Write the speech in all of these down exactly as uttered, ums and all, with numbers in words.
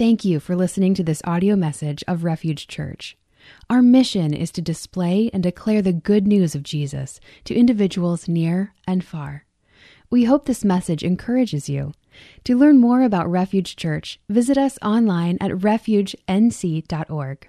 Thank you for listening to this audio message of Refuge Church. Our mission is to display and declare the good news of Jesus to individuals near and far. We hope this message encourages you. To learn more about Refuge Church, visit us online at refuge n c dot org.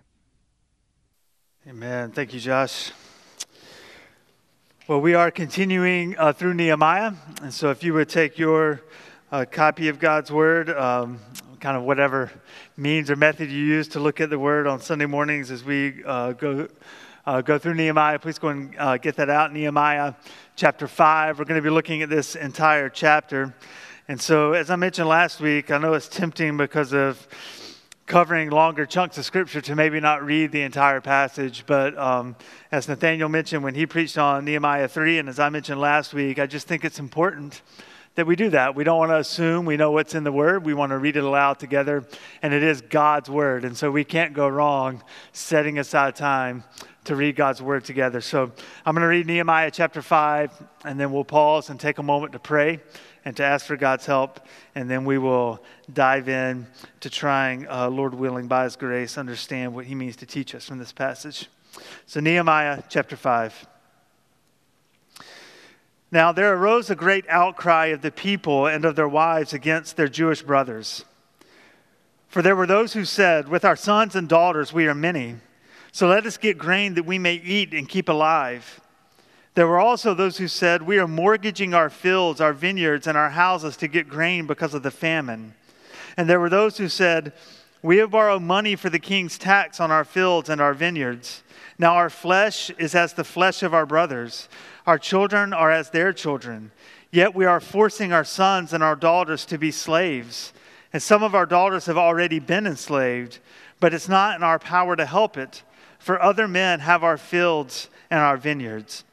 Amen. Thank you, Josh. Well, we are continuing uh, through Nehemiah, and so if you would take your uh, copy of God's Word, um, kind of whatever means or method you use to look at the Word on Sunday mornings as we uh, go uh, go through Nehemiah, please go and uh, get that out. Nehemiah chapter five. We're going to be looking at this entire chapter. And so, as I mentioned last week, I know it's tempting because of covering longer chunks of Scripture to maybe not read the entire passage. But um, as Nathaniel mentioned when he preached on Nehemiah three, and as I mentioned last week, I just think it's important that we do that. We don't want to assume we know what's in the Word. We want to read it aloud together, and it is God's Word. And so we can't go wrong setting aside time to read God's Word together. So I'm going to read Nehemiah chapter five, and then we'll pause and take a moment to pray and to ask for God's help, and then we will dive in to trying, uh, Lord willing, by His grace, understand what He means to teach us from this passage. So Nehemiah chapter five. Now there arose a great outcry of the people and of their wives against their Jewish brothers. For there were those who said, "With our sons and daughters we are many, so let us get grain that we may eat and keep alive." There were also those who said, "We are mortgaging our fields, our vineyards, and our houses to get grain because of the famine." And there were those who said, "We have borrowed money for the king's tax on our fields and our vineyards. Now our flesh is as the flesh of our brothers. Our children are as their children. Yet we are forcing our sons and our daughters to be slaves. And some of our daughters have already been enslaved, but it's not in our power to help it, for other men have our fields and our vineyards."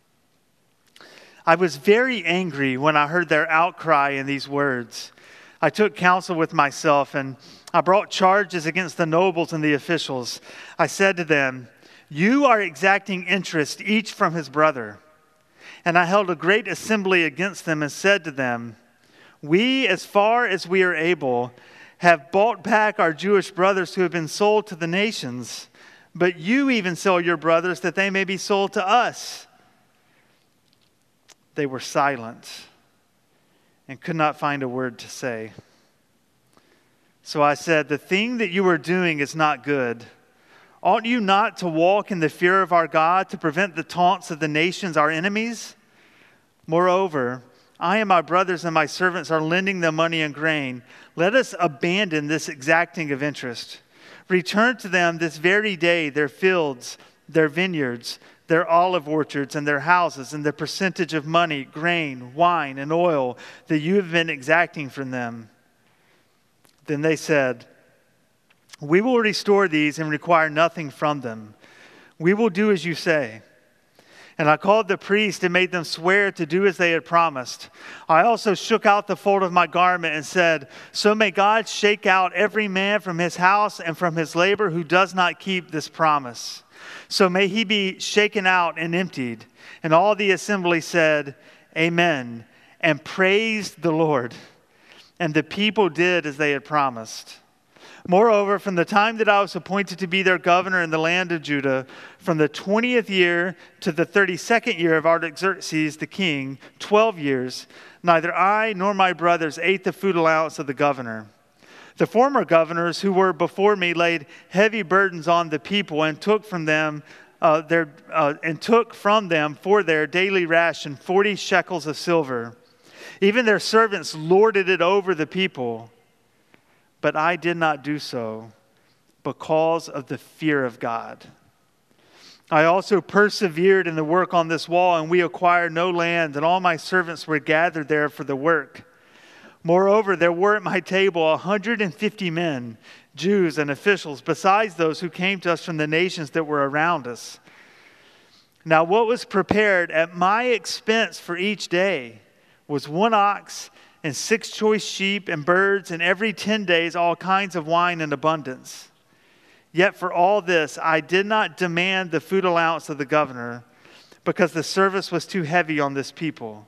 I was very angry when I heard their outcry in these words. I took counsel with myself, and I brought charges against the nobles and the officials. I said to them, "You are exacting interest, each from his brother." And I held a great assembly against them and said to them, "We, as far as we are able, have bought back our Jewish brothers who have been sold to the nations. But you even sell your brothers that they may be sold to us." They were silent and could not find a word to say. So I said, "The thing that you are doing is not good. Ought you not to walk in the fear of our God to prevent the taunts of the nations, our enemies? Moreover, I and my brothers and my servants are lending them money and grain. Let us abandon this exacting of interest. Return to them this very day their fields, their vineyards, their olive orchards, and their houses, and the percentage of money, grain, wine, and oil that you have been exacting from them." Then they said, "We will restore these and require nothing from them. We will do as you say." And I called the priest and made them swear to do as they had promised. I also shook out the fold of my garment and said, "So may God shake out every man from his house and from his labor who does not keep this promise. So may he be shaken out and emptied." And all the assembly said, "Amen," and praised the Lord. And the people did as they had promised. Moreover, from the time that I was appointed to be their governor in the land of Judah, from the twentieth year to the thirty-second year of Artaxerxes the king, twelve years, neither I nor my brothers ate the food allowance of the governor. The former governors who were before me laid heavy burdens on the people and took from them uh, their uh, and took from them for their daily ration forty shekels of silver. Even their servants lorded it over the people. But I did not do so because of the fear of God. I also persevered in the work on this wall, and we acquired no land, and all my servants were gathered there for the work. Moreover, there were at my table one hundred fifty men, Jews and officials, besides those who came to us from the nations that were around us. Now what was prepared at my expense for each day was one ox and six choice sheep and birds, and every ten days all kinds of wine in abundance. Yet for all this I did not demand the food allowance of the governor, because the service was too heavy on this people.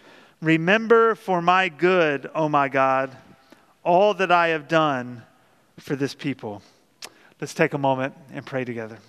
Remember for my good, O my God, all that I have done for this people. Let's take a moment and pray together.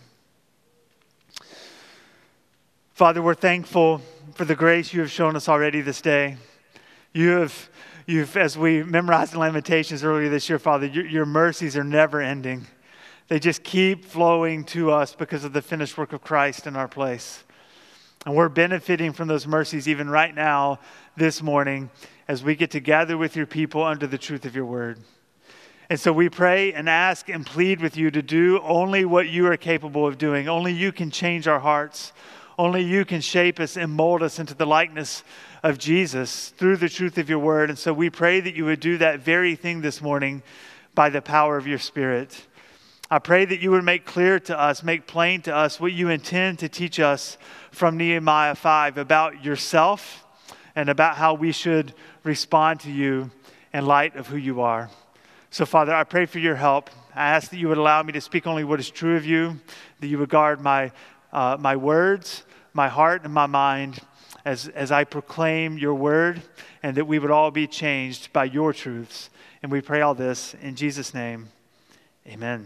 Father, we're thankful for the grace you have shown us already this day. You have, you've, as we memorized in Lamentations earlier this year, Father, your, your mercies are never ending. They just keep flowing to us because of the finished work of Christ in our place. And we're benefiting from those mercies even right now, this morning, as we get to gather with your people under the truth of your word. And so we pray and ask and plead with you to do only what you are capable of doing. Only you can change our hearts. Only you can shape us and mold us into the likeness of Jesus through the truth of your word. And so we pray that you would do that very thing this morning by the power of your Spirit. I pray that you would make clear to us, make plain to us what you intend to teach us from Nehemiah five about yourself and about how we should respond to you in light of who you are. So, Father, I pray for your help. I ask that you would allow me to speak only what is true of you, that you would guard my uh, my words, my heart, and my mind as, as I proclaim your word, and that we would all be changed by your truths. And we pray all this in Jesus' name. Amen.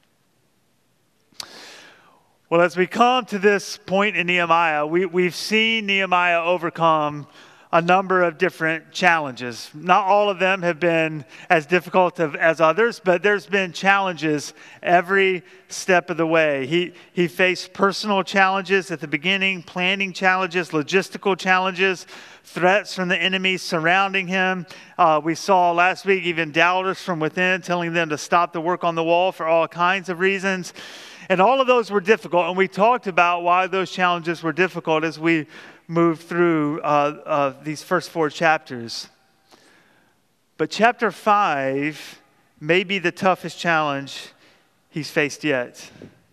Well, as we come to this point in Nehemiah, we, we've seen Nehemiah overcome a number of different challenges. Not all of them have been as difficult of, as others, but there's been challenges every step of the way. He, he faced personal challenges at the beginning, planning challenges, logistical challenges, threats from the enemy surrounding him. Uh, we saw last week even doubters from within telling them to stop the work on the wall for all kinds of reasons. And all of those were difficult, and we talked about why those challenges were difficult as we moved through uh, uh, these first four chapters. But chapter five may be the toughest challenge he's faced yet,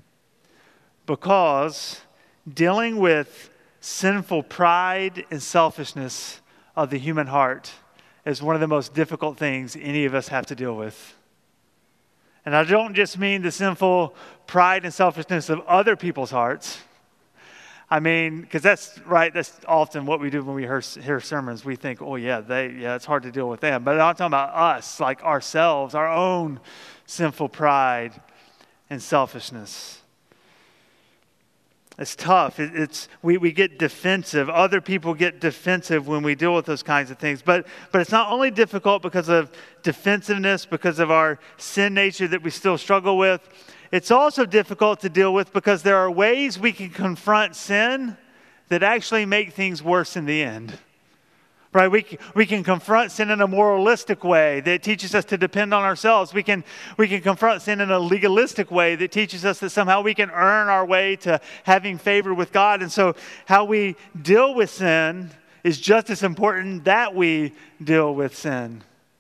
because dealing with sinful pride and selfishness of the human heart is one of the most difficult things any of us have to deal with. And I don't just mean the sinful pride and selfishness of other people's hearts. I mean, because that's right, that's often what we do when we hear, hear sermons. We think, oh yeah, they, yeah, it's hard to deal with them. But I'm talking about us, like ourselves, our own sinful pride and selfishness. It's tough. It, it's we, we get defensive. Other people get defensive when we deal with those kinds of things. But but it's not only difficult because of defensiveness, because of our sin nature that we still struggle with. It's also difficult to deal with because there are ways we can confront sin that actually make things worse in the end. Right? We, we can confront sin in a moralistic way that teaches us to depend on ourselves. We can, we can confront sin in a legalistic way that teaches us that somehow we can earn our way to having favor with God. And so how we deal with sin is just as important that we deal with sin.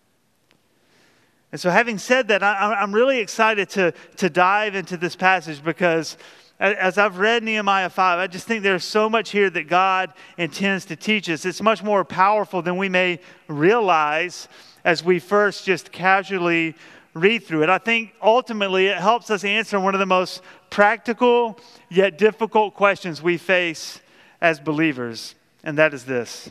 And so having said that, I, I'm really excited to, to dive into this passage because as I've read Nehemiah five, I just think there's so much here that God intends to teach us. It's much more powerful than we may realize as we first just casually read through it. I think ultimately it helps us answer one of the most practical yet difficult questions we face as believers, and that is this.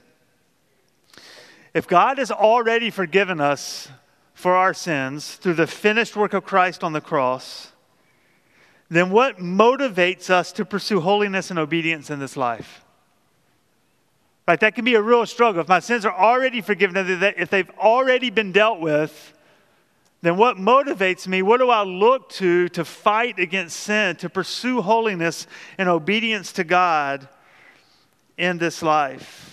If God has already forgiven us for our sins through the finished work of Christ on the cross, then what motivates us to pursue holiness and obedience in this life? Right, that can be a real struggle. If my sins are already forgiven, if they've already been dealt with, then what motivates me? What do I look to to fight against sin, to pursue holiness and obedience to God in this life?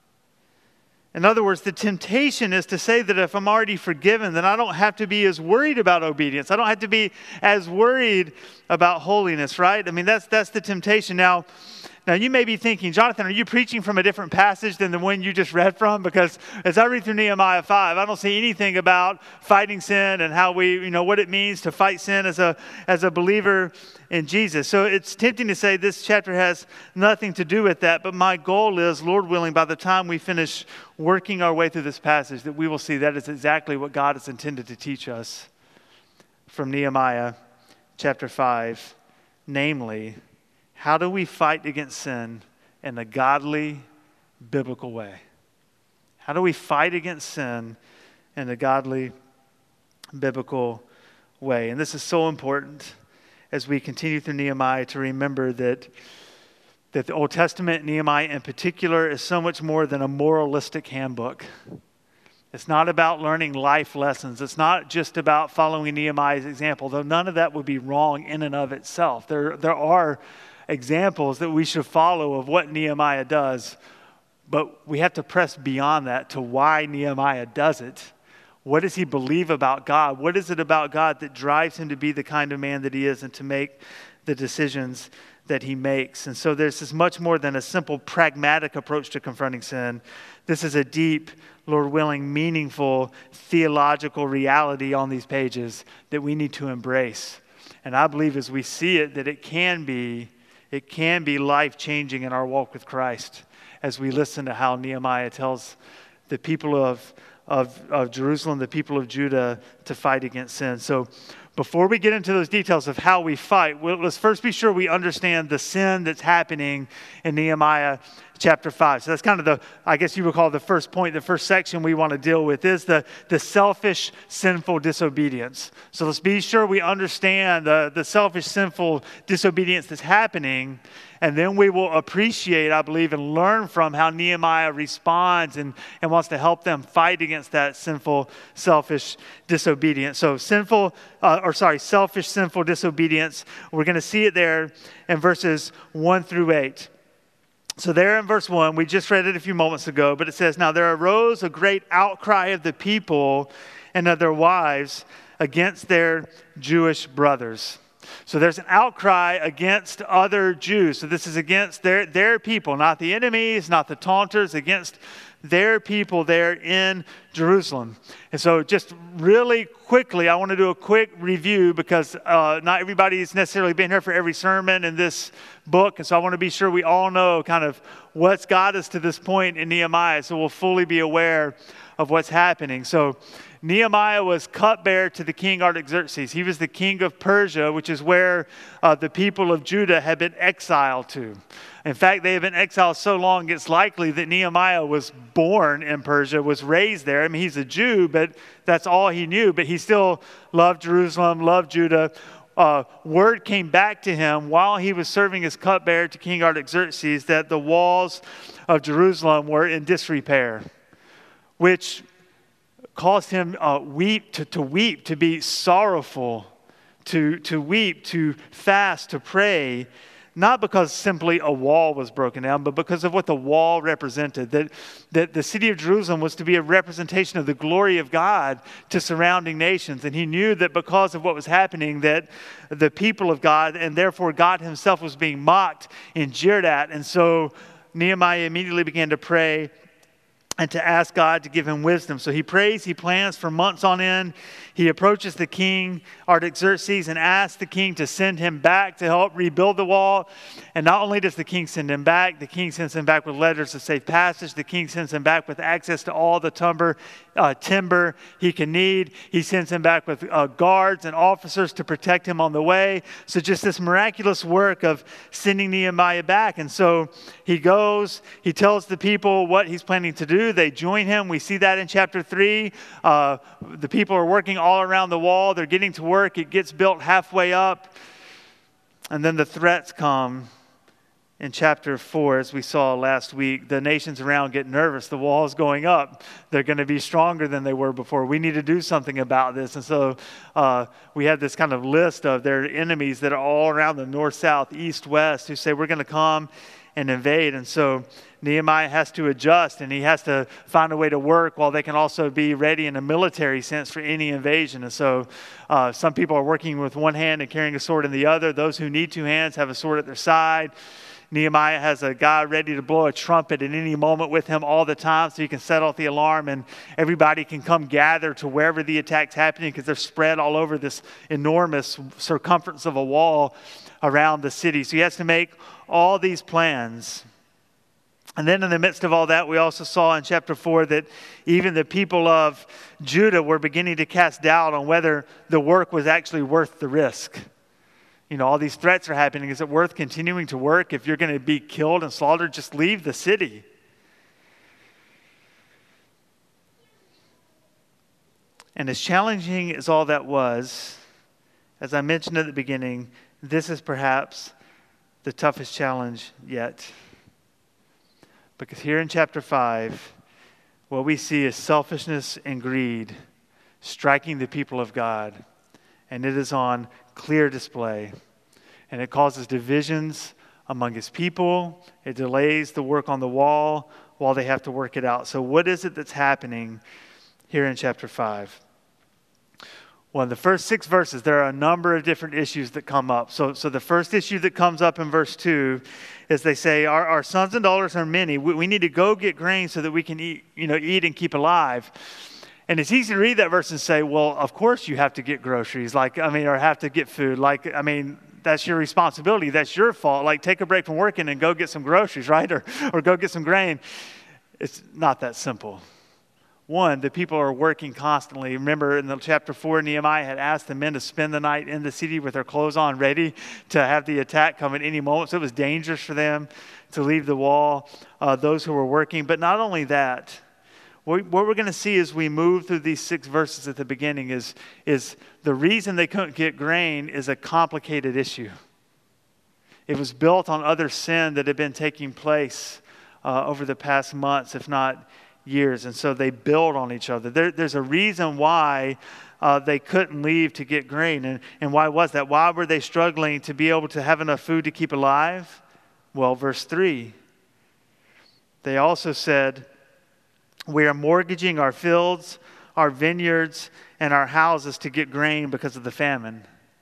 In other words, the temptation is to say that if I'm already forgiven, then I don't have to be as worried about obedience. I don't have to be as worried about holiness, right? I mean, that's that's the temptation. Now, now you may be thinking, Jonathan, are you preaching from a different passage than the one you just read from? Because as I read through Nehemiah five, I don't see anything about fighting sin and how we, you know, what it means to fight sin as a as a believer in Jesus. So it's tempting to say this chapter has nothing to do with that. But my goal is, Lord willing, by the time we finish working our way through this passage, that we will see that is exactly what God has intended to teach us from Nehemiah chapter five. Namely, how do we fight against sin in a godly, biblical way? How do we fight against sin in a godly, biblical way. And this is so important as we continue through Nehemiah to remember that, that the Old Testament, Nehemiah in particular, is so much more than a moralistic handbook. It's not about learning life lessons. It's not just about following Nehemiah's example, though none of that would be wrong in and of itself. There, there are examples that we should follow of what Nehemiah does, but we have to press beyond that to why Nehemiah does it. What does he believe about God? What is it about God that drives him to be the kind of man that he is and to make the decisions that he makes? And so there's this much more than a simple pragmatic approach to confronting sin. This is a deep, Lord willing, meaningful theological reality on these pages that we need to embrace. And I believe as we see it, that it can be, it can be life-changing in our walk with Christ as we listen to how Nehemiah tells the people of Of, of Jerusalem, the people of Judah, to fight against sin. So before we get into those details of how we fight, well, let's first be sure we understand the sin that's happening in Nehemiah chapter five. So that's kind of the, I guess you would call the first point, the first section we want to deal with is the, the selfish, sinful disobedience. So let's be sure we understand the, the selfish, sinful disobedience that's happening. And then we will appreciate, I believe, and learn from how Nehemiah responds and, and wants to help them fight against that sinful, selfish disobedience. So sinful, uh, or sorry, selfish, sinful disobedience. We're going to see it there in verses one through eight. So there in verse one, we just read it a few moments ago, but it says, "Now there arose a great outcry of the people and of their wives against their Jewish brothers." So there's an outcry against other Jews. So this is against their, their people, not the enemies, not the taunters, against their people there in Jerusalem. And so just really quickly, I want to do a quick review because uh, not everybody's necessarily been here for every sermon in this book. And so I want to be sure we all know kind of what's got us to this point in Nehemiah so we'll fully be aware of what's happening. So Nehemiah was cupbearer to the king Artaxerxes. He was the king of Persia, which is where uh, the people of Judah had been exiled to. In fact, they had been exiled so long, it's likely that Nehemiah was born in Persia, was raised there. I mean, he's a Jew, but that's all he knew. But he still loved Jerusalem, loved Judah. Uh, word came back to him while he was serving as cupbearer to King Artaxerxes that the walls of Jerusalem were in disrepair, which caused him uh, weep to, to weep, to be sorrowful, to, to weep, to fast, to pray, not because simply a wall was broken down, but because of what the wall represented, that, that the city of Jerusalem was to be a representation of the glory of God to surrounding nations. And he knew that because of what was happening, that the people of God, and therefore God himself, was being mocked and jeered at. And so Nehemiah immediately began to pray and to ask God to give him wisdom. So he prays, he plans for months on end. He approaches the king, Artaxerxes, and asks the king to send him back to help rebuild the wall. And not only does the king send him back, the king sends him back with letters of safe passage. The king sends him back with access to all the timber, uh, timber he can need. He sends him back with uh, guards and officers to protect him on the way. So just this miraculous work of sending Nehemiah back. And so he goes, he tells the people what he's planning to do. They join him. We see that in chapter three. Uh, the people are working all around the wall. They're getting to work. It gets built halfway up. And then the threats come in chapter four, as we saw last week. The nations around get nervous. The wall is going up. They're going to be stronger than they were before. We need to do something about this. And so uh, we have this kind of list of their enemies that are all around the north, south, east, west, who say, we're going to come and invade. And so Nehemiah has to adjust, and he has to find a way to work while they can also be ready in a military sense for any invasion. And so uh, some people are working with one hand and carrying a sword in the other. Those who need two hands have a sword at their side. Nehemiah has a guy ready to blow a trumpet at any moment with him all the time so he can set off the alarm and everybody can come gather to wherever the attack's happening because they're spread all over this enormous circumference of a wall around the city. So he has to make all these plans. And then in the midst of all that, we also saw in chapter four that even the people of Judah were beginning to cast doubt on whether the work was actually worth the risk. You know, all these threats are happening. Is it worth continuing to work? If you're going to be killed and slaughtered, just leave the city. And as challenging as all that was, as I mentioned at the beginning, this is perhaps the toughest challenge yet. Because here in chapter five, what we see is selfishness and greed striking the people of God. And it is on clear display. And it causes divisions among his people. It delays the work on the wall while they have to work it out. So what is it that's happening here in chapter five? Well, in the first six verses, there are a number of different issues that come up. So, so the first issue that comes up in verse two is they say, our, our sons and daughters are many. We, we need to go get grain so that we can eat, you know, eat and keep alive. And it's easy to read that verse and say, well, of course you have to get groceries, like, I mean, or have to get food. Like, I mean, that's your responsibility. That's your fault. Like, take a break from working and go get some groceries, right? Or, or go get some grain. It's not that simple. One, the people are working constantly. Remember in the chapter four, Nehemiah had asked the men to spend the night in the city with their clothes on, ready to have the attack come at any moment. So it was dangerous for them to leave the wall, uh, those who were working. But not only that, what we're going to see as we move through these six verses at the beginning is, is the reason they couldn't get grain is a complicated issue. It was built on other sin that had been taking place uh, over the past months, if not years. And so they build on each other. There, there's a reason why uh, they couldn't leave to get grain. And, and why was that? Why were they struggling to be able to have enough food to keep alive? Well, verse three, they also said, we are mortgaging our fields, our vineyards, and our houses to get grain because of the famine.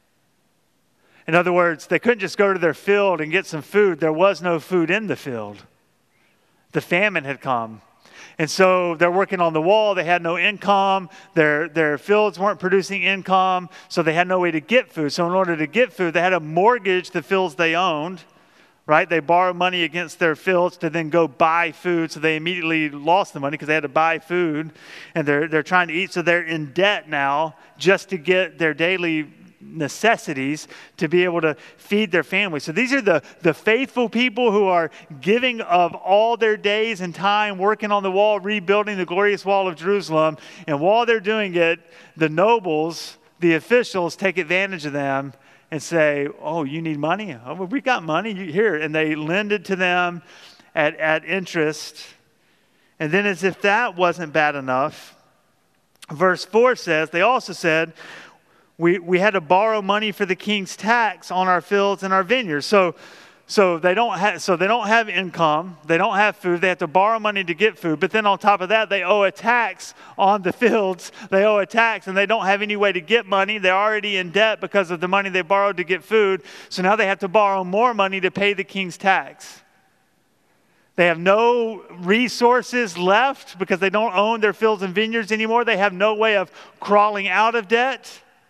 In other words, they couldn't just go to their field and get some food. There was no food in the field. The famine had come. And so they're working on the wall. They had no income. Their, their fields weren't producing income, so they had no way to get food. So in order to get food, they had to mortgage the fields they owned, right? They borrowed money against their fields to then go buy food, so they immediately lost the money because they had to buy food, and they're, they're trying to eat. So they're in debt now just to get their daily necessities to be able to feed their family. So these are the, the faithful people who are giving of all their days and time, working on the wall, rebuilding the glorious wall of Jerusalem. And while they're doing it, the nobles, the officials, take advantage of them and say, oh, you need money? Oh, well, we got money you, here. And they lend it to them at, at interest. And then as if that wasn't bad enough, verse four says, they also said, We we had to borrow money for the king's tax on our fields and our vineyards. So, so they don't have so they don't have income. They don't have food. They have to borrow money to get food. But then on top of that, they owe a tax on the fields. They owe a tax, and they don't have any way to get money. They're already in debt because of the money they borrowed to get food. So now they have to borrow more money to pay the king's tax. They have no resources left because they don't own their fields and vineyards anymore. They have no way of crawling out of debt.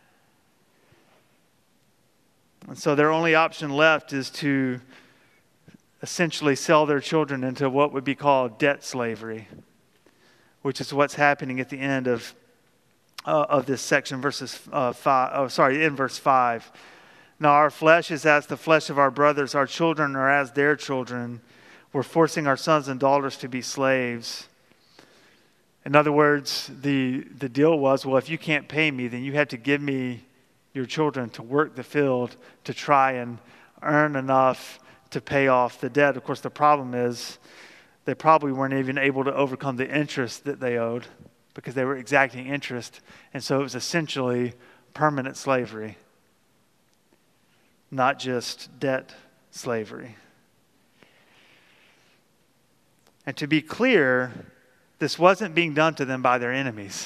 And so their only option left is to essentially sell their children into what would be called debt slavery, which is what's happening at the end of uh, of this section, verses uh, five. Oh, sorry, in verse five. Now our flesh is as the flesh of our brothers; our children are as their children. We're forcing our sons and daughters to be slaves. In other words, the the deal was, well, if you can't pay me, then you have to give me your children to work the field to try and earn enough to pay off the debt. Of course, the problem is they probably weren't even able to overcome the interest that they owed because they were exacting interest. And so it was essentially permanent slavery, not just debt slavery. And to be clear, this wasn't being done to them by their enemies.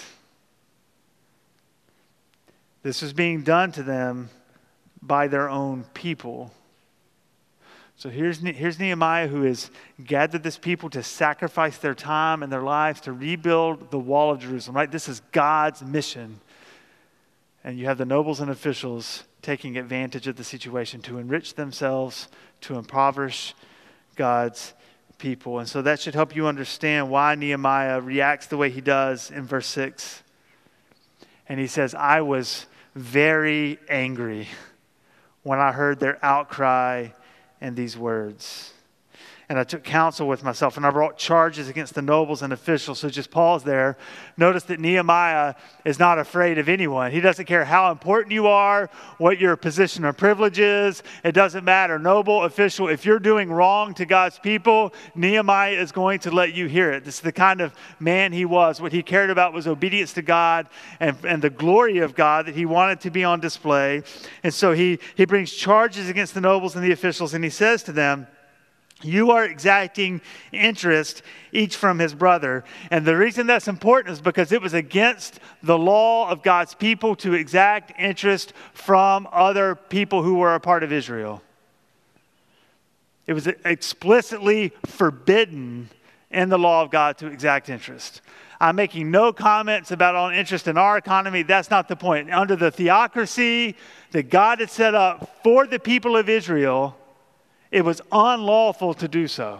This was being done to them by their own people. So here's, here's Nehemiah, who has gathered this people to sacrifice their time and their lives to rebuild the wall of Jerusalem, right? This is God's mission. And you have the nobles and officials taking advantage of the situation to enrich themselves, to impoverish God's people. And so that should help you understand why Nehemiah reacts the way he does in verse six. And he says, I was very angry when I heard their outcry and these words. And I took counsel with myself, and I brought charges against the nobles and officials. So just pause there. Notice that Nehemiah is not afraid of anyone. He doesn't care how important you are, what your position or privilege is. It doesn't matter. Noble, official, if you're doing wrong to God's people, Nehemiah is going to let you hear it. This is the kind of man he was. What he cared about was obedience to God and, and the glory of God that he wanted to be on display. And so he, he brings charges against the nobles and the officials, and he says to them, you are exacting interest each from his brother. And the reason that's important is because it was against the law of God's people to exact interest from other people who were a part of Israel. It was explicitly forbidden in the law of God to exact interest. I'm making no comments about on interest in our economy. That's not the point. Under the theocracy that God had set up for the people of Israel, it was unlawful to do so.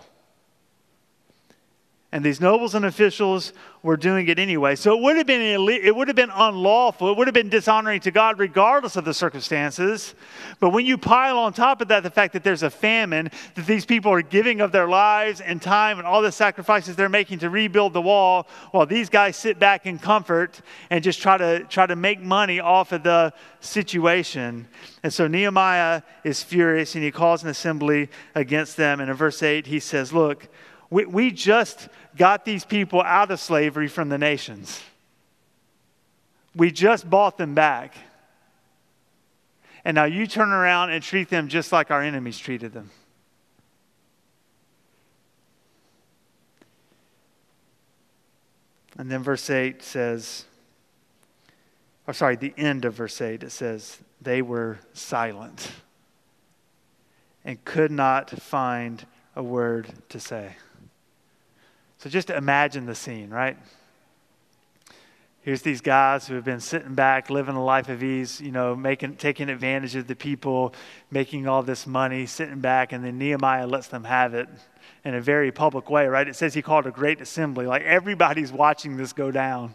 And these nobles and officials were doing it anyway. So it would have been ille- it would have been unlawful. It would have been dishonoring to God regardless of the circumstances. But when you pile on top of that the fact that there's a famine, that these people are giving of their lives and time and all the sacrifices they're making to rebuild the wall, while these guys sit back in comfort and just try to try to make money off of the situation. And so Nehemiah is furious, and he calls an assembly against them. And in verse eight, he says, look, We, we just got these people out of slavery from the nations. We just bought them back. And now you turn around and treat them just like our enemies treated them. And then verse eight says, or sorry, the end of verse eight, it says, they were silent and could not find a word to say. So just imagine the scene, right? Here's these guys who have been sitting back, living a life of ease, you know, making, taking advantage of the people, making all this money, sitting back, and then Nehemiah lets them have it in a very public way, right? It says he called a great assembly. Like everybody's watching this go down.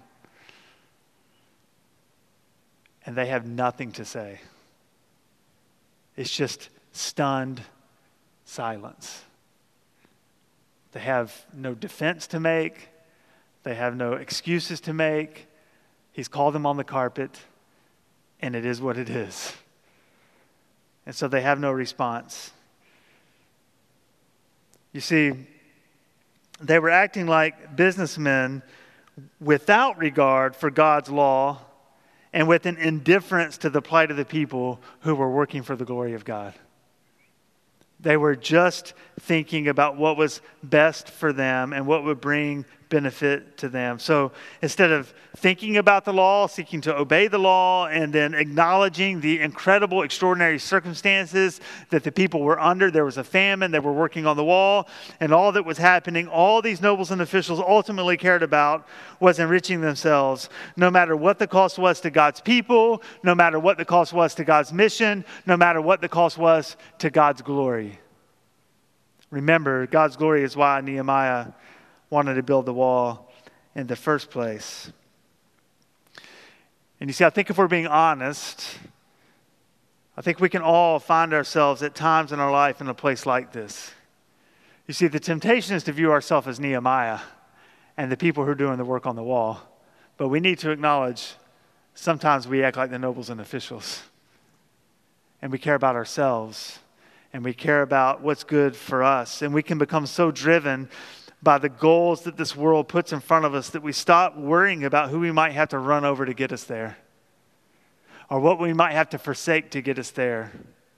And they have nothing to say. It's just stunned silence. They have no defense to make. They have no excuses to make. He's called them on the carpet, and it is what it is. And so they have no response. You see, they were acting like businessmen without regard for God's law and with an indifference to the plight of the people who were working for the glory of God. They were just thinking about what was best for them and what would bring benefit to them. So instead of thinking about the law, seeking to obey the law, and then acknowledging the incredible, extraordinary circumstances that the people were under, there was a famine, they were working on the wall, and all that was happening, all these nobles and officials ultimately cared about was enriching themselves, no matter what the cost was to God's people, no matter what the cost was to God's mission, no matter what the cost was to God's glory. Remember, God's glory is why Nehemiah wanted to build the wall in the first place. And you see, I think if we're being honest, I think we can all find ourselves at times in our life in a place like this. You see, the temptation is to view ourselves as Nehemiah and the people who are doing the work on the wall. But we need to acknowledge sometimes we act like the nobles and officials. And we care about ourselves. And we care about what's good for us. And we can become so driven by the goals that this world puts in front of us that we stop worrying about who we might have to run over to get us there, or what we might have to forsake to get us there.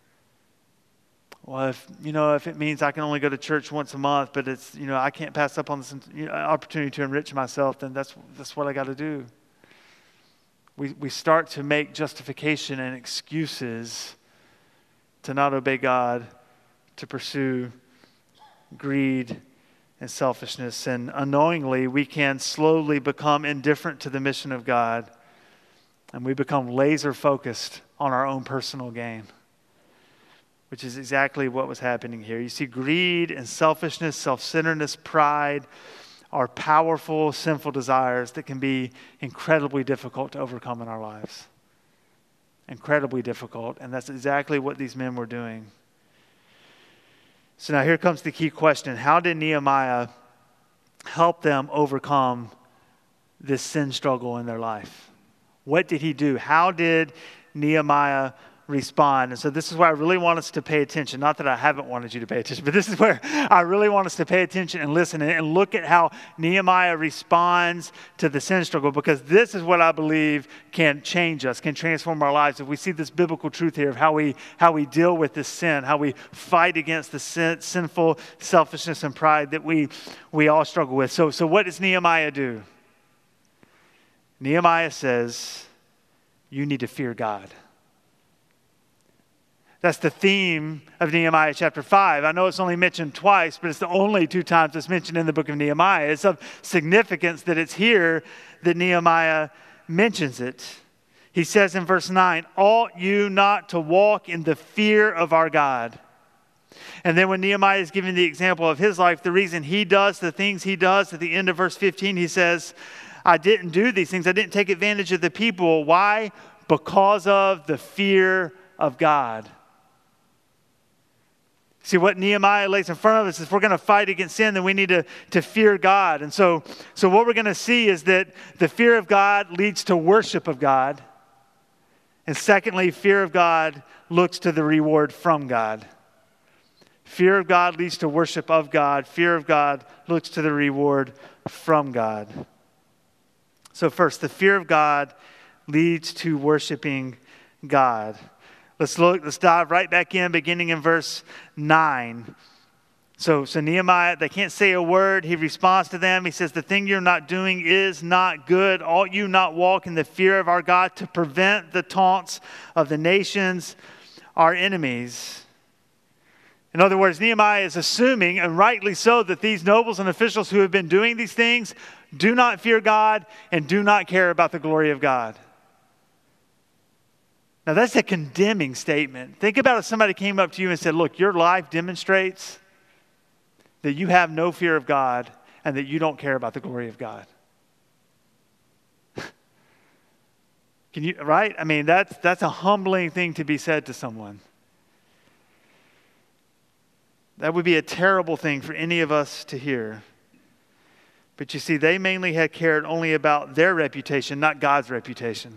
Well, if you know, if it means I can only go to church once a month, but it's you know I can't pass up on this you know, opportunity to enrich myself, then that's that's what I got to do. We we start to make justification and excuses to not obey God, to pursue greed and selfishness, and unknowingly we can slowly become indifferent to the mission of God, and we become laser focused on our own personal gain, which is exactly what was happening here. You see, greed and selfishness, self-centeredness, pride are powerful, sinful desires that can be incredibly difficult to overcome in our lives. Incredibly difficult, and that's exactly what these men were doing. So now here comes the key question. How did Nehemiah help them overcome this sin struggle in their life? What did he do? How did Nehemiah respond? And so this is where I really want us to pay attention. Not that I haven't wanted you to pay attention, but this is where I really want us to pay attention and listen and look at how Nehemiah responds to the sin struggle, because this is what I believe can change us, can transform our lives. If we see this biblical truth here of how we how we deal with this sin, how we fight against the sin, sinful selfishness and pride that we we all struggle with. So so what does Nehemiah do? Nehemiah says, you need to fear God. That's the theme of Nehemiah chapter five. I know it's only mentioned twice, but it's the only two times it's mentioned in the book of Nehemiah. It's of significance that it's here that Nehemiah mentions it. He says in verse nine, ought you not to walk in the fear of our God? And then when Nehemiah is giving the example of his life, the reason he does the things he does, at the end of verse fifteen, he says, I didn't do these things. I didn't take advantage of the people. Why? Because of the fear of God. See, what Nehemiah lays in front of us is if we're going to fight against sin, then we need to, to fear God. And so, so what we're going to see is that the fear of God leads to worship of God. And secondly, fear of God looks to the reward from God. Fear of God leads to worship of God. Fear of God looks to the reward from God. So first, the fear of God leads to worshiping God. Let's look, let's dive right back in, beginning in verse nine. So, so Nehemiah, they can't say a word. He responds to them. He says, the thing you're not doing is not good. Ought you not walk in the fear of our God to prevent the taunts of the nations, our enemies? In other words, Nehemiah is assuming, and rightly so, that these nobles and officials who have been doing these things do not fear God and do not care about the glory of God. Now, that's a condemning statement. Think about if somebody came up to you and said, look, your life demonstrates that you have no fear of God and that you don't care about the glory of God. Can you, right? I mean, that's, that's a humbling thing to be said to someone. That would be a terrible thing for any of us to hear. But you see, they mainly had cared only about their reputation, not God's reputation.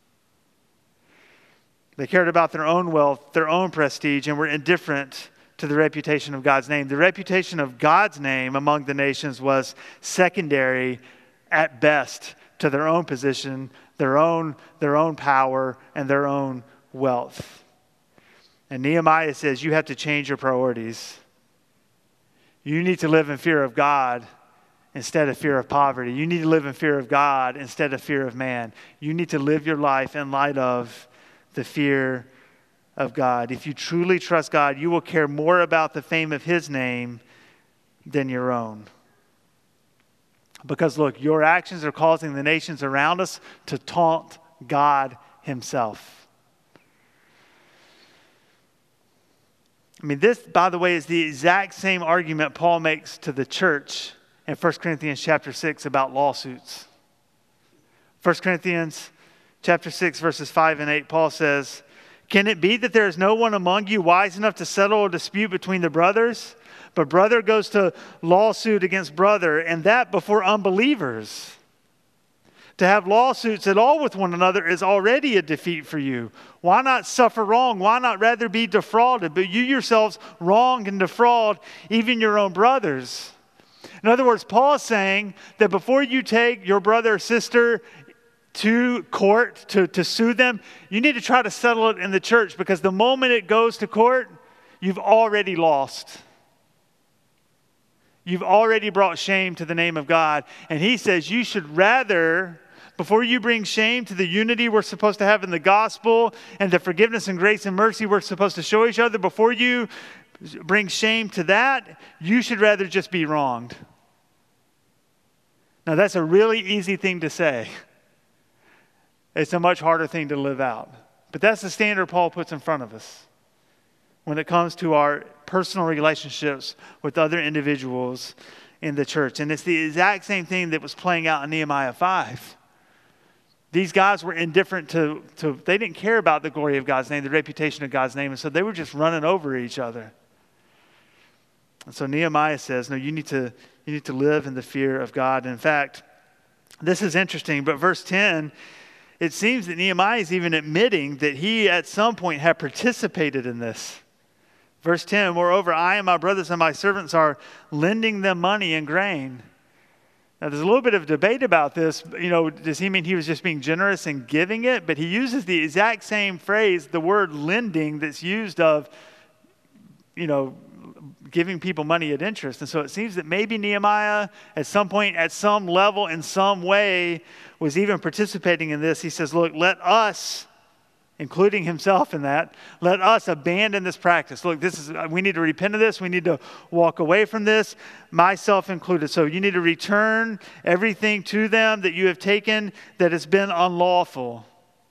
They cared about their own wealth, their own prestige, and were indifferent to the reputation of God's name. The reputation of God's name among the nations was secondary at best to their own position, their own, their own power, and their own wealth. And Nehemiah says, you have to change your priorities. You need to live in fear of God instead of fear of poverty. You need to live in fear of God instead of fear of man. You need to live your life in light of the fear of God. If you truly trust God, you will care more about the fame of His name than your own. Because look, your actions are causing the nations around us to taunt God Himself. I mean, this, by the way, is the exact same argument Paul makes to the church in First Corinthians chapter six about lawsuits. First Corinthians chapter six, verses five and eight, Paul says, can it be that there is no one among you wise enough to settle a dispute between the brothers? But brother goes to lawsuit against brother, and that before unbelievers. To have lawsuits at all with one another is already a defeat for you. Why not suffer wrong? Why not rather be defrauded? But you yourselves wrong and defraud even your own brothers. In other words, Paul is saying that before you take your brother or sister to court to, to sue them, you need to try to settle it in the church, because the moment it goes to court, you've already lost. You've already brought shame to the name of God. And he says you should rather, before you bring shame to the unity we're supposed to have in the gospel and the forgiveness and grace and mercy we're supposed to show each other, before you bring shame to that, you should rather just be wronged. Now, that's a really easy thing to say. It's a much harder thing to live out. But that's the standard Paul puts in front of us when it comes to our personal relationships with other individuals in the church. And it's the exact same thing that was playing out in Nehemiah five. These guys were indifferent to, to, they didn't care about the glory of God's name, the reputation of God's name, and so they were just running over each other. And so Nehemiah says, no, you need to you need to live in the fear of God. And in fact, this is interesting, but verse ten, it seems that Nehemiah is even admitting that he at some point had participated in this. Verse ten, moreover, I and my brothers and my servants are lending them money and grain. Now, there's a little bit of debate about this. You know, does he mean he was just being generous and giving it? But he uses the exact same phrase, the word lending, that's used of, you know, giving people money at interest. And so it seems that maybe Nehemiah at some point, at some level, in some way, was even participating in this. He says, look, let us, including himself in that, let us abandon this practice. Look, this is we need to repent of this. We need to walk away from this, myself included. So you need to return everything to them that you have taken that has been unlawful.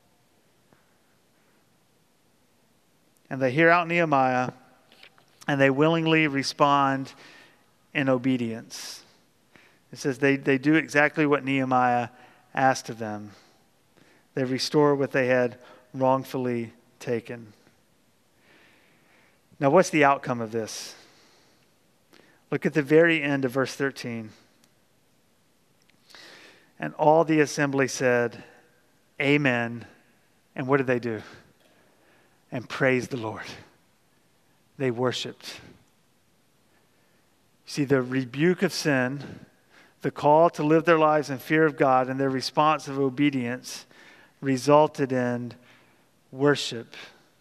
And they hear out Nehemiah, and they willingly respond in obedience. It says they, they do exactly what Nehemiah asked of them. They restore what they had wrongfully taken. Now, what's the outcome of this? Look at the very end of verse thirteen. And all the assembly said, Amen. And what did they do? And praised the Lord. They worshiped. See, the rebuke of sin, the call to live their lives in fear of God, and their response of obedience resulted in worship.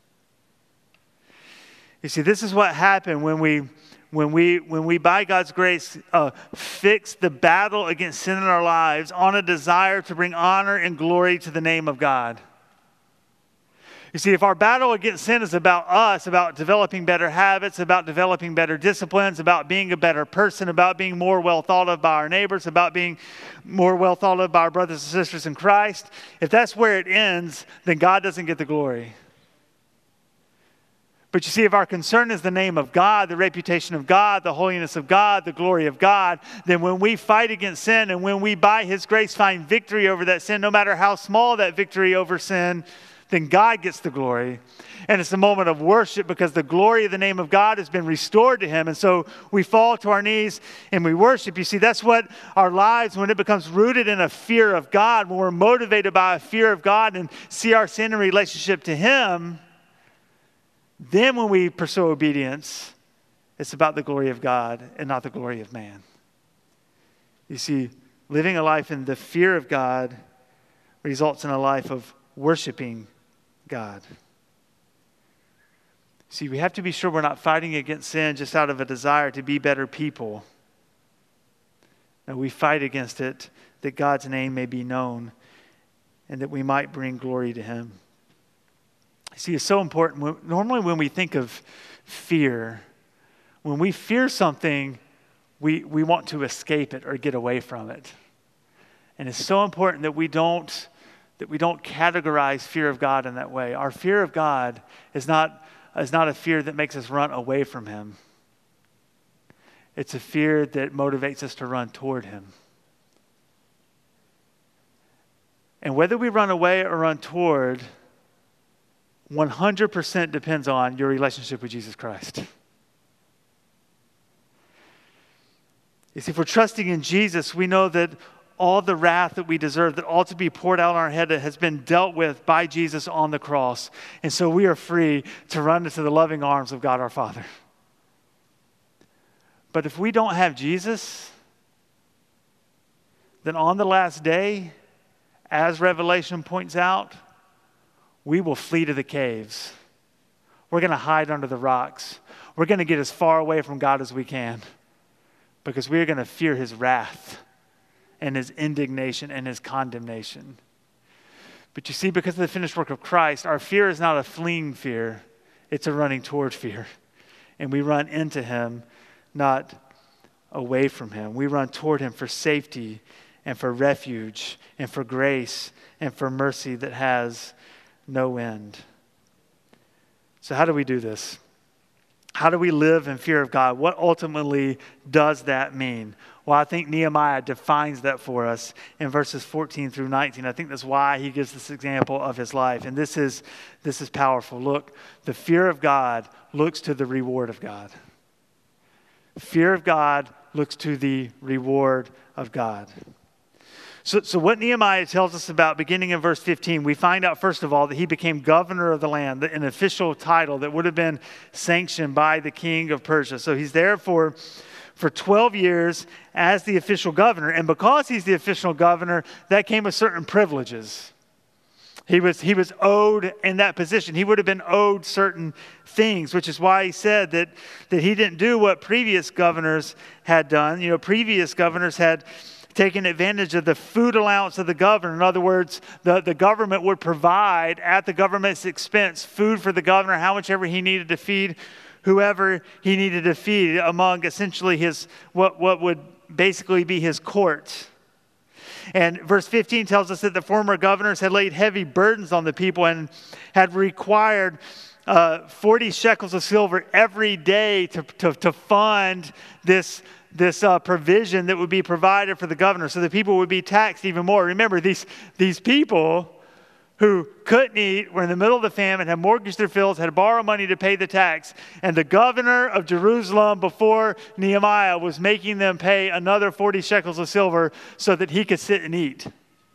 You see, this is what happened when we, when we, when we by God's grace, uh, fix the battle against sin in our lives on a desire to bring honor and glory to the name of God. You see, if our battle against sin is about us, about developing better habits, about developing better disciplines, about being a better person, about being more well thought of by our neighbors, about being more well thought of by our brothers and sisters in Christ, if that's where it ends, then God doesn't get the glory. But you see, if our concern is the name of God, the reputation of God, the holiness of God, the glory of God, then when we fight against sin and when we by His grace find victory over that sin, no matter how small that victory over sin, then God gets the glory. And it's a moment of worship because the glory of the name of God has been restored to Him. And so we fall to our knees and we worship. You see, that's what our lives, when it becomes rooted in a fear of God, when we're motivated by a fear of God and see our sin in relationship to Him, then when we pursue obedience, it's about the glory of God and not the glory of man. You see, living a life in the fear of God results in a life of worshiping God. See, we have to be sure we're not fighting against sin just out of a desire to be better people. No, we fight against it that God's name may be known and that we might bring glory to Him. See, it's so important. Normally when we think of fear, when we fear something, we, we want to escape it or get away from it. And it's so important that we don't that we don't categorize fear of God in that way. Our fear of God is not, is not a fear that makes us run away from Him. It's a fear that motivates us to run toward Him. And whether we run away or run toward, one hundred percent depends on your relationship with Jesus Christ. You see, if we're trusting in Jesus, we know that all the wrath that we deserve, that ought to be poured out on our head, has been dealt with by Jesus on the cross. And so we are free to run into the loving arms of God our Father. But if we don't have Jesus, then on the last day, as Revelation points out, we will flee to the caves. We're going to hide under the rocks. We're going to get as far away from God as we can because we are going to fear His wrath and His indignation and His condemnation. But you see, because of the finished work of Christ, our fear is not a fleeing fear. It's a running toward fear. And we run into Him, not away from Him. We run toward Him for safety and for refuge and for grace and for mercy that has no end. So how do we do this? How do we live in fear of God? What ultimately does that mean? Well, I think Nehemiah defines that for us in verses fourteen through nineteen. I think that's why he gives this example of his life. And this is, this is powerful. Look, the fear of God looks to the reward of God. Fear of God looks to the reward of God. So, so what Nehemiah tells us about, beginning in verse fifteen, we find out, first of all, that he became governor of the land, an official title that would have been sanctioned by the king of Persia. So he's there for, for twelve years as the official governor. And because he's the official governor, that came with certain privileges. He was, he was owed in that position. He would have been owed certain things, which is why he said that, that he didn't do what previous governors had done. You know, previous governors had taken advantage of the food allowance of the governor. In other words, the, the government would provide at the government's expense food for the governor, how much ever he needed to feed whoever he needed to feed among essentially his, what, what would basically be his court. And verse fifteen tells us that the former governors had laid heavy burdens on the people and had required uh, forty shekels of silver every day to, to, to fund this this uh, provision that would be provided for the governor. So the people would be taxed even more. Remember, these, these people who couldn't eat, were in the middle of the famine, had mortgaged their fields, had to borrow money to pay the tax. And the governor of Jerusalem before Nehemiah was making them pay another forty shekels of silver so that he could sit and eat.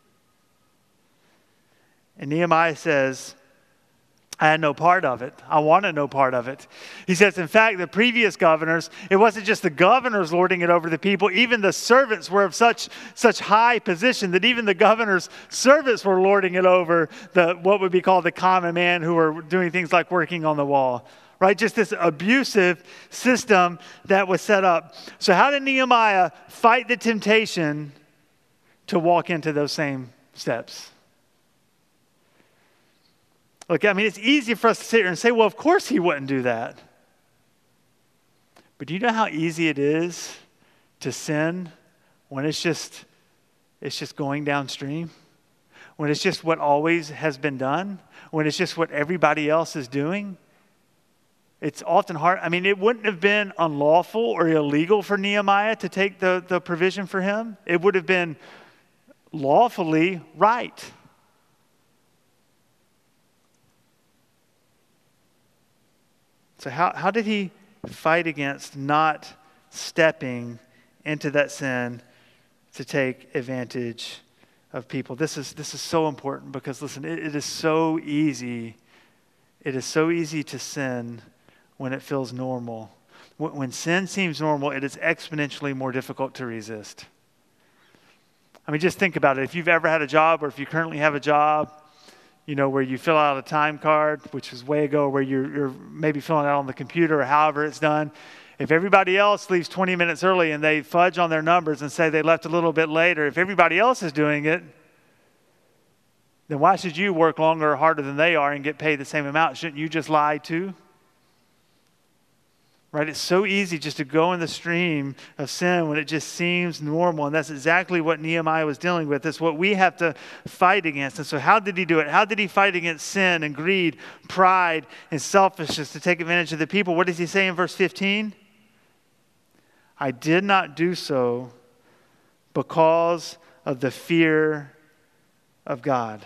And Nehemiah says, I had no part of it. I wanted no part of it. He says, in fact, the previous governors, it wasn't just the governors lording it over the people. Even the servants were of such such high position that even the governor's servants were lording it over the what would be called the common man, who were doing things like working on the wall. Right? Just this abusive system that was set up. So how did Nehemiah fight the temptation to walk into those same steps? Look, I mean, it's easy for us to sit here and say, well, of course he wouldn't do that. But do you know how easy it is to sin when it's just, it's just going downstream? When it's just what always has been done? When it's just what everybody else is doing? It's often hard. I mean, it wouldn't have been unlawful or illegal for Nehemiah to take the, the provision for him. It would have been lawfully right. So how, how did he fight against not stepping into that sin to take advantage of people? This is this is so important because, listen, it, it is so easy. It is so easy to sin when it feels normal. When, when sin seems normal, it is exponentially more difficult to resist. I mean, just think about it. If you've ever had a job, or if you currently have a job, you know, where you fill out a time card, which is way ago, where you're, you're maybe filling it out on the computer or however it's done. If everybody else leaves twenty minutes early and they fudge on their numbers and say they left a little bit later, if everybody else is doing it, then why should you work longer or harder than they are and get paid the same amount? Shouldn't you just lie too? Right? It's so easy just to go in the stream of sin when it just seems normal. And that's exactly what Nehemiah was dealing with. It's what we have to fight against. And so how did he do it? How did he fight against sin and greed, pride, and selfishness to take advantage of the people? What does he say in verse fifteen? I did not do so because of the fear of God.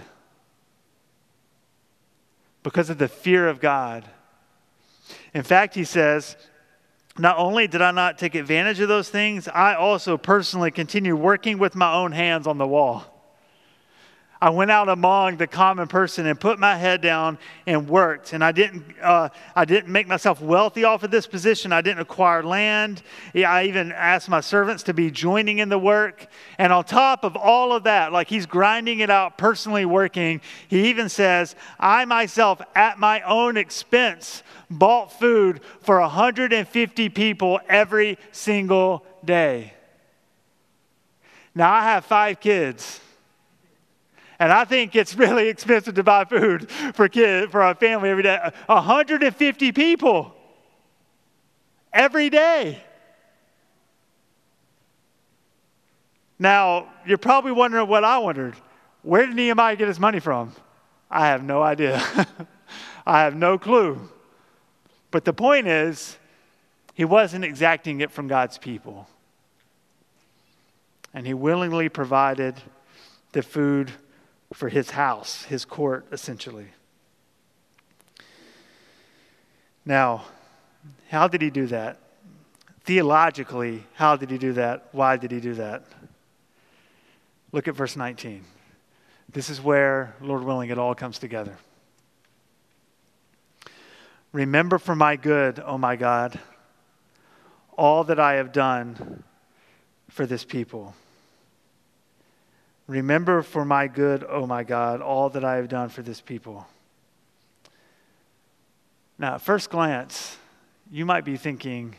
Because of the fear of God. In fact, he says, not only did I not take advantage of those things, I also personally continued working with my own hands on the wall. I went out among the common person and put my head down and worked. And I didn't, uh, I didn't make myself wealthy off of this position. I didn't acquire land. I even asked my servants to be joining in the work. And on top of all of that, like he's grinding it out, personally working, he even says, I myself, at my own expense, bought food for one hundred fifty people every single day. Now, I have five kids. And I think it's really expensive to buy food for kid, for a family every day. one hundred fifty people every day. Now, you're probably wondering what I wondered. Where did Nehemiah get his money from? I have no idea. I have no clue. But the point is, he wasn't exacting it from God's people. And he willingly provided the food for his house, his court, essentially. Now, how did he do that? theologically, how did he do that? Why did he do that? Look at verse nineteen. This is where, Lord willing, it all comes together. Remember for my good, O my God, all that I have done for this people. Remember for my good, O my God, all that I have done for this people. Now, at first glance, you might be thinking,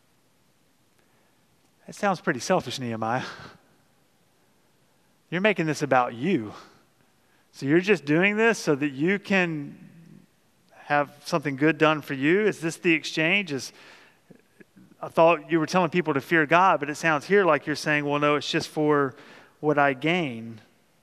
that sounds pretty selfish, Nehemiah. You're making this about you. So you're just doing this so that you can have something good done for you? Is this the exchange? Is I thought you were telling people to fear God, but it sounds here like you're saying, well, no, it's just for what I gain.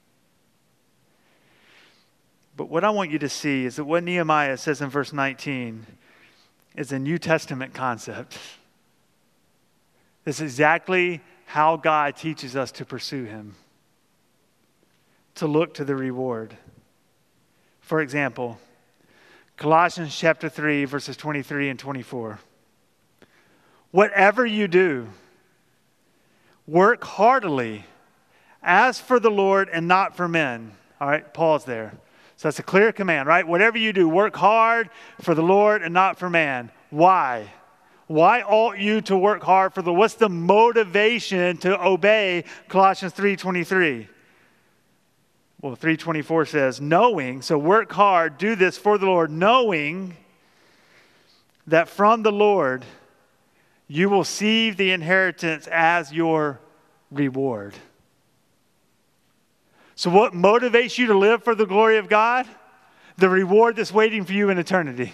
But what I want you to see is that what Nehemiah says in verse nineteen is a New Testament concept. This is exactly how God teaches us to pursue him, to look to the reward. For example, Colossians chapter three, verses twenty-three and twenty-four. Whatever you do, work heartily as for the Lord and not for men. All right, pause there. So that's a clear command, right? Whatever you do, work hard for the Lord and not for man. Why? Why ought you to work hard for the, what's the motivation to obey Colossians three twenty-three? Well, three twenty-four says, knowing, so work hard, do this for the Lord, knowing that from the Lord you will receive the inheritance as your reward. So what motivates you to live for the glory of God? The reward that's waiting for you in eternity.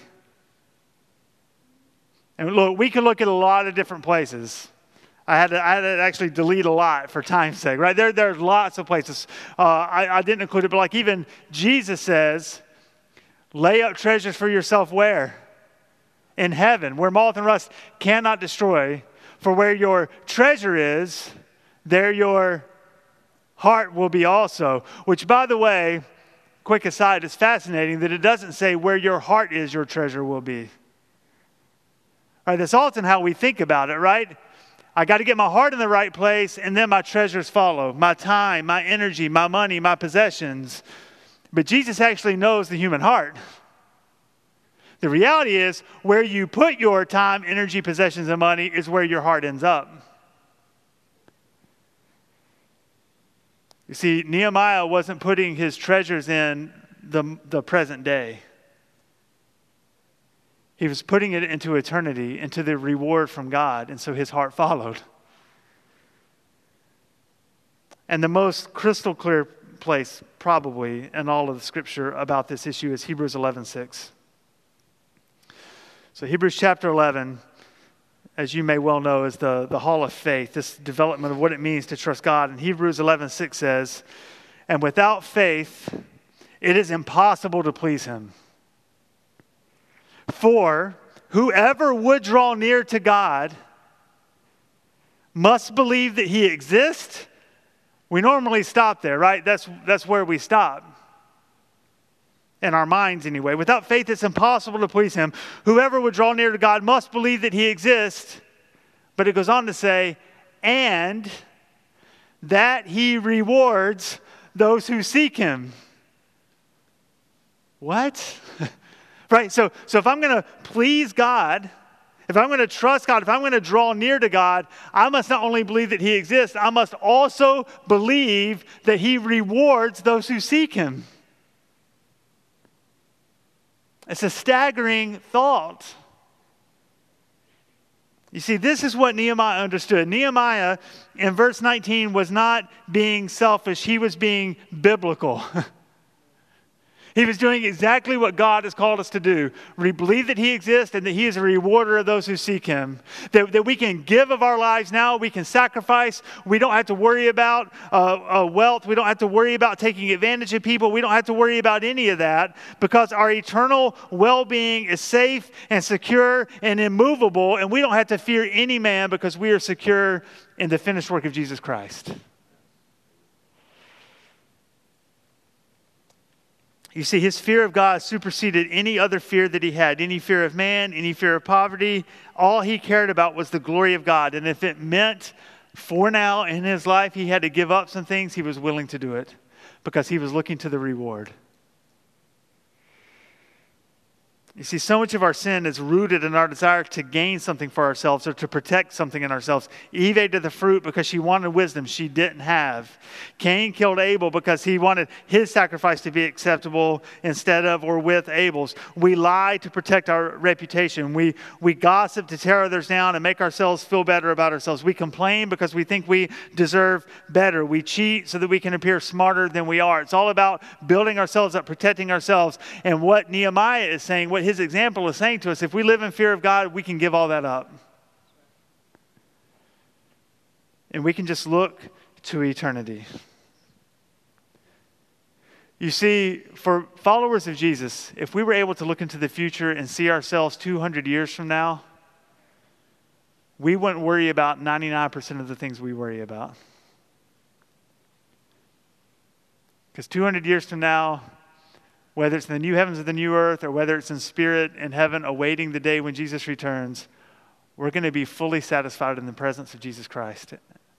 And look, we can look at a lot of different places. I had to, I had to actually delete a lot for time's sake, right? There, there's lots of places. Uh, I, I didn't include it, but like even Jesus says, lay up treasures for yourself where? In heaven, where moth and rust cannot destroy. For where your treasure is, there your heart will be also. Which, by the way, quick aside, is fascinating that it doesn't say where your heart is, your treasure will be. All right, that's often how we think about it, right? I got to get my heart in the right place, and then my treasures follow. My time, my energy, my money, my possessions. But Jesus actually knows the human heart. The reality is, where you put your time, energy, possessions, and money is where your heart ends up. You see, Nehemiah wasn't putting his treasures in the, the present day. He was putting it into eternity, into the reward from God, and so his heart followed. And the most crystal clear place, probably, in all of the scripture about this issue is Hebrews eleven six. So Hebrews chapter eleven, as you may well know, is the, the hall of faith, this development of what it means to trust God. And Hebrews eleven six says, and without faith, it is impossible to please him. For whoever would draw near to God must believe that he exists. We normally stop there, right? That's, that's where we stop. In our minds anyway. Without faith, it's impossible to please him. Whoever would draw near to God must believe that he exists. But it goes on to say, and that he rewards those who seek him. What? Right? So, so if I'm going to please God, if I'm going to trust God, if I'm going to draw near to God, I must not only believe that he exists, I must also believe that he rewards those who seek him. It's a staggering thought. You see, this is what Nehemiah understood. Nehemiah, in verse nineteen, was not being selfish. He was being biblical. He was doing exactly what God has called us to do. We believe that he exists and that he is a rewarder of those who seek him. That, that we can give of our lives now. We can sacrifice. We don't have to worry about uh, uh, wealth. We don't have to worry about taking advantage of people. We don't have to worry about any of that because our eternal well-being is safe and secure and immovable, and we don't have to fear any man because we are secure in the finished work of Jesus Christ. You see, his fear of God superseded any other fear that he had, any fear of man, any fear of poverty. All he cared about was the glory of God. And if it meant for now in his life he had to give up some things, he was willing to do it because he was looking to the reward. You see, so much of our sin is rooted in our desire to gain something for ourselves or to protect something in ourselves. Eve ate of the fruit because she wanted wisdom she didn't have. Cain killed Abel because he wanted his sacrifice to be acceptable instead of or with Abel's. We lie to protect our reputation. We, we gossip to tear others down and make ourselves feel better about ourselves. We complain because we think we deserve better. We cheat so that we can appear smarter than we are. It's all about building ourselves up, protecting ourselves. And what Nehemiah is saying, what his example is saying to us, if we live in fear of God, we can give all that up. And we can just look to eternity. You see, for followers of Jesus, if we were able to look into the future and see ourselves two hundred years from now, we wouldn't worry about ninety-nine percent of the things we worry about. Because two hundred years from now, whether it's in the new heavens or the new earth, or whether it's in spirit in heaven awaiting the day when Jesus returns, we're going to be fully satisfied in the presence of Jesus Christ.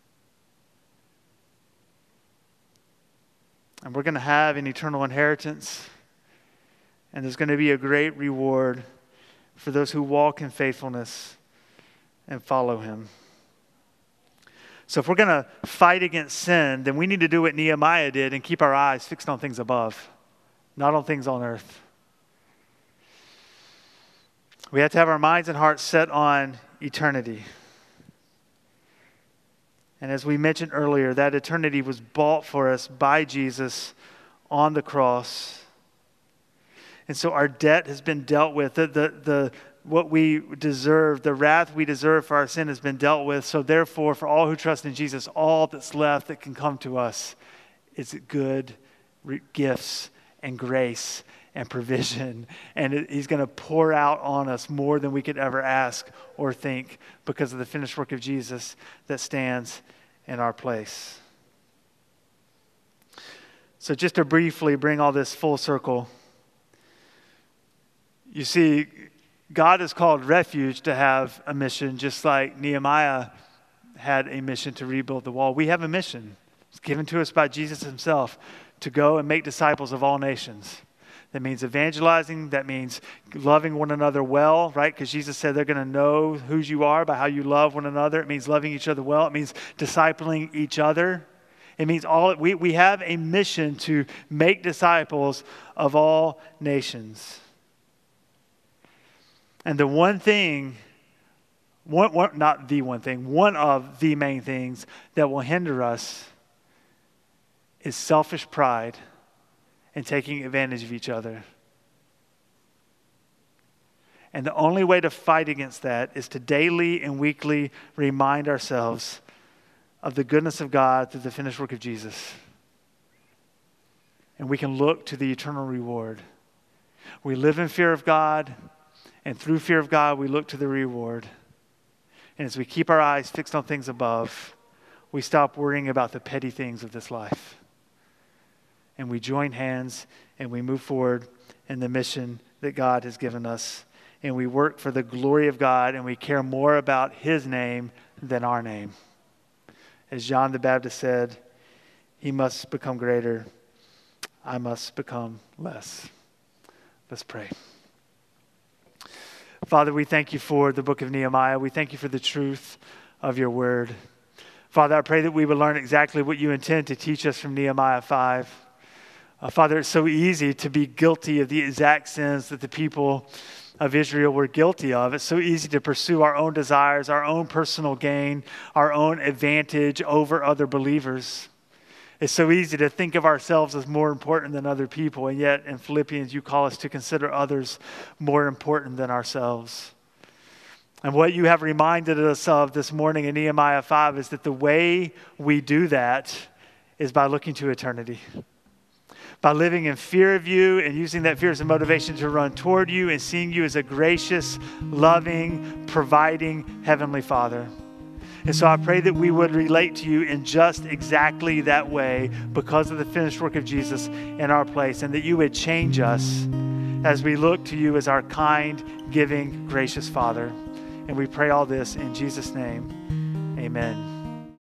And we're going to have an eternal inheritance. And there's going to be a great reward for those who walk in faithfulness and follow him. So if we're going to fight against sin, then we need to do what Nehemiah did and keep our eyes fixed on things above, not on things on earth. We have to have our minds and hearts set on eternity. And as we mentioned earlier, that eternity was bought for us by Jesus on the cross. And so our debt has been dealt with. The, the, the, what we deserve, the wrath we deserve for our sin has been dealt with. So therefore, for all who trust in Jesus, all that's left that can come to us is good re- gifts and grace and provision. And it, he's going to pour out on us more than we could ever ask or think because of the finished work of Jesus that stands in our place. So just to briefly bring all this full circle, you see, God has called Refuge to have a mission just like Nehemiah had a mission to rebuild the wall. We have a mission. It's given to us by Jesus himself to go and make disciples of all nations. That means evangelizing. That means loving one another well, right? Because Jesus said they're going to know whose you are by how you love one another. It means loving each other well. It means discipling each other. It means all we, we have a mission to make disciples of all nations. And the one thing, one, one, not the one thing, one of the main things that will hinder us is selfish pride and taking advantage of each other. And the only way to fight against that is to daily and weekly remind ourselves of the goodness of God through the finished work of Jesus. And we can look to the eternal reward. We live in fear of God, and through fear of God, we look to the reward. And as we keep our eyes fixed on things above, we stop worrying about the petty things of this life. And we join hands and we move forward in the mission that God has given us. And we work for the glory of God, and we care more about his name than our name. As John the Baptist said, he must become greater, I must become less. Let's pray. Father, we thank you for the book of Nehemiah. We thank you for the truth of your word. Father, I pray that we would learn exactly what you intend to teach us from Nehemiah five. Uh, Father, it's so easy to be guilty of the exact sins that the people of Israel were guilty of. It's so easy to pursue our own desires, our own personal gain, our own advantage over other believers. It's so easy to think of ourselves as more important than other people, and yet in Philippians you call us to consider others more important than ourselves. And what you have reminded us of this morning in Nehemiah five is that the way we do that is by looking to eternity. By living in fear of you and using that fear as a motivation to run toward you and seeing you as a gracious, loving, providing Heavenly Father. And so I pray that we would relate to you in just exactly that way because of the finished work of Jesus in our place, and that you would change us as we look to you as our kind, giving, gracious Father. And we pray all this in Jesus' name. Amen.